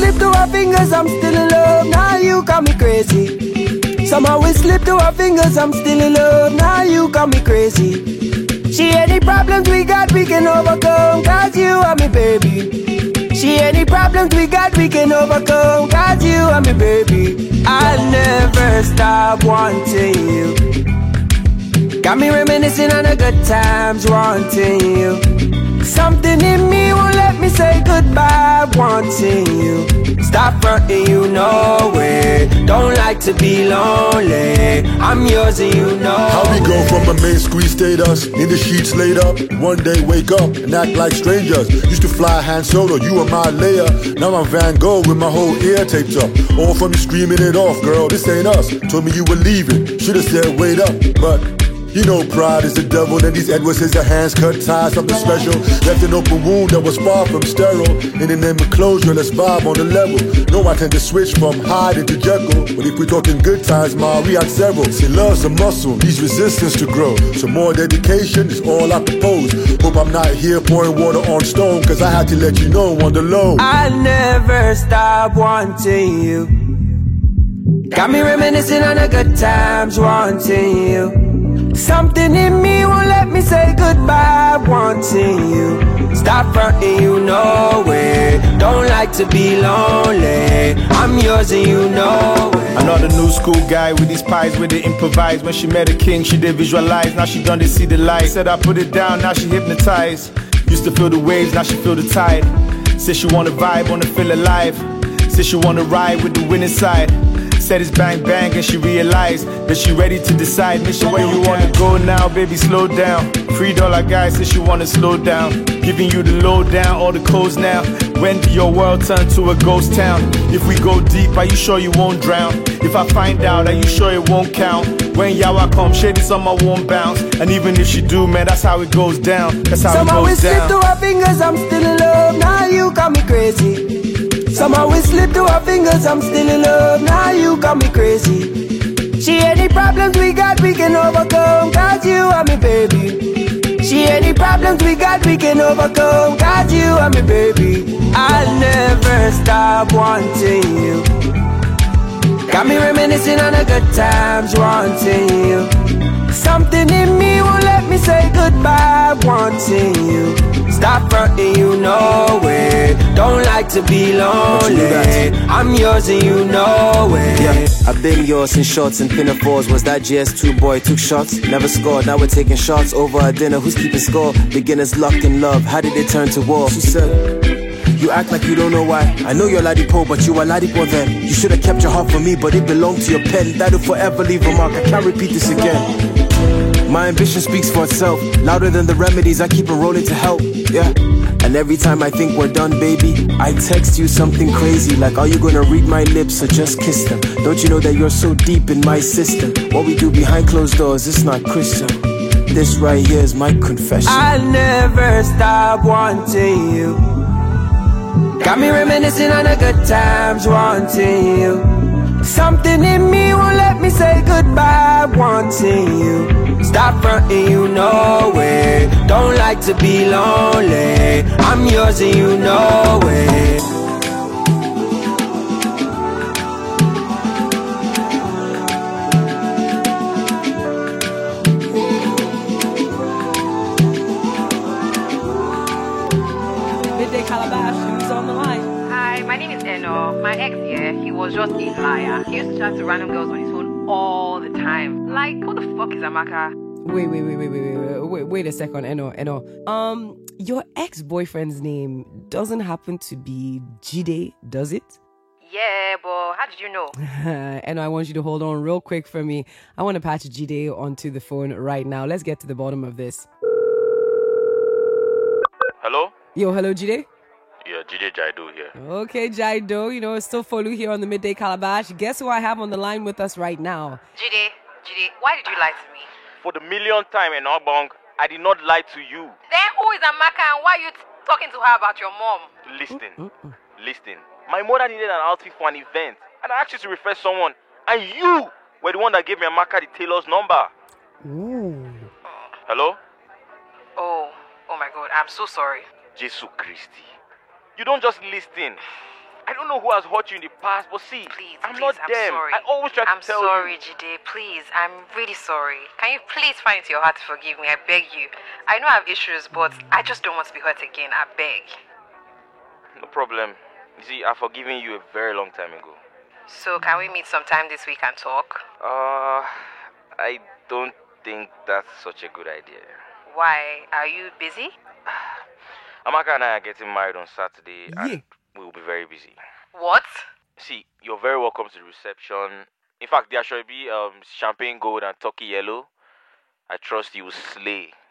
slip through our fingers, I'm still in love. Now you got me crazy. Somehow it slipped through our fingers, I'm still in love. Now you got me crazy. She any problems we got, we can overcome. Cause you are me, baby. She any problems we got, we can overcome. Cause you are me, baby. I'll never stop wanting you. Got me reminiscing on the good times, wanting you. Something in me won't let me say goodbye, wanting you. Stop fronting, you know it. Don't like to be lonely. I'm yours and you know How we go it. from a main squeeze status, in the sheets laid up, one day wake up and act like strangers. Used to fly Han Solo, you were my Leia. Now I'm Van Gogh with my whole ear taped up. All from you screaming it off, girl, this ain't us. Told me you were leaving, should've said wait up, but you know pride is the devil, and these Edwards is the hands cut ties, something special. Left an open wound that was far from sterile. In the name of closure, let's vibe on the level. No, I tend to switch from Hyde into Jekyll, but if we're talking good times, ma, we had several. See, love's a muscle, needs resistance to grow. So more dedication is all I propose. Hope I'm not here pouring water on stone, cause I had to let you know on the low. I'll never stop wanting you. Got me reminiscing on the good times, wanting you. Something in me won't let me say goodbye, wanting you. Stop fronting, you know it. Don't like to be lonely. I'm yours and you know it. Another new school guy with these pies where they improvise. When she met a king, she did visualize. Now she done to see the light. Said I put it down, now she hypnotized. Used to feel the waves, now she feel the tide. Said she wanna vibe, wanna feel alive. Said she wanna ride with the winning side. Said it's bang bang and she realized that she ready to decide. Mission where you wanna go now, baby, slow down. $3 guy says she wanna slow down. Giving you the lowdown, all the codes now. When do your world turn to a ghost town? If we go deep, are you sure you won't drown? If I find out, are you sure it won't count? When Yawa come, shady summer won't bounce. And even if she do, man, that's how it goes down. That's how Somehow it goes slip down. through our fingers, I'm still in love. Now you got me crazy. Somehow it slipped through our fingers, I'm still in love. Now you got me crazy. She any problems we got, we can overcome. Cause you are me, baby. She any problems we got, we can overcome. Cause you are me, baby. I'll never stop wanting you. Got me reminiscing on the good times, wanting you. Something in me won't let me say goodbye, wanting you. Stop fronting, you know it. Don't like to be lonely. I'm yours and you know it. Yeah, I've been yours in shorts and pinafores. Was that GS2 boy, took shots, never scored. Now we're taking shots over a dinner, who's keeping score? Beginners locked in love, how did it turn to war? She said, you act like you don't know why. I know you're Ladipo, but you are Ladipo then. You should have kept your heart for me, but it belonged to your pen. That'll forever leave a mark, I can't repeat this again. My ambition speaks for itself. Louder than the remedies, I keep on rolling to help. Yeah. And every time I think we're done, baby, I text you something crazy, like, are you gonna read my lips or just kiss them? Don't you know that you're so deep in my system? What we do behind closed doors, it's not Christian. This right here is my confession. I'll never stop wanting you. Got me reminiscing on the good times, wanting you. Something in me won't let me say goodbye, wanting you. Stop fronting, you know it. Don't like to be lonely. I'm yours and you know it. Midday Calabash, who's on the line? Hi, my name is Eno. My ex here, he was just a liar. He used to chat to random girls on his phone all the time. Like, who the fuck is Amaka? Wait a second, Eno. Your ex-boyfriend's name doesn't happen to be Jide, does it? Yeah, but how did you know? Eno, I want you to hold on real quick for me. I want to patch Jide onto the phone right now. Let's get to the bottom of this. Hello? Yo, hello, Jide? Yeah, Jide Jaido here. Okay, Jaido, still follow here on the Midday Calabash. Guess who I have on the line with us right now? Jide, why did you lie to me? For the millionth time in Obong, I did not lie to you. Then who is Amaka and why are you talking to her about your mom? Listen. My mother needed an outfit for an event, and I asked you to refer someone, and you were the one that gave me Amaka the tailor's number. Ooh. Hello? Oh my God, I'm so sorry. Jesus Christi. You don't just listen. I don't know who has hurt you in the past, but see, I'm not them. Sorry. I always try to tell you. I'm sorry, Jide. Please, I'm really sorry. Can you please find it in your heart to forgive me? I beg you. I know I have issues, but I just don't want to be hurt again. I beg. No problem. You see, I've forgiven you a very long time ago. So, can we meet sometime this week and talk? I don't think that's such a good idea. Why? Are you busy? Amaka and I are getting married on Saturday, and we'll be very busy. What? See, you're very welcome to the reception. In fact, there should be champagne gold and turkey yellow. I trust you will slay.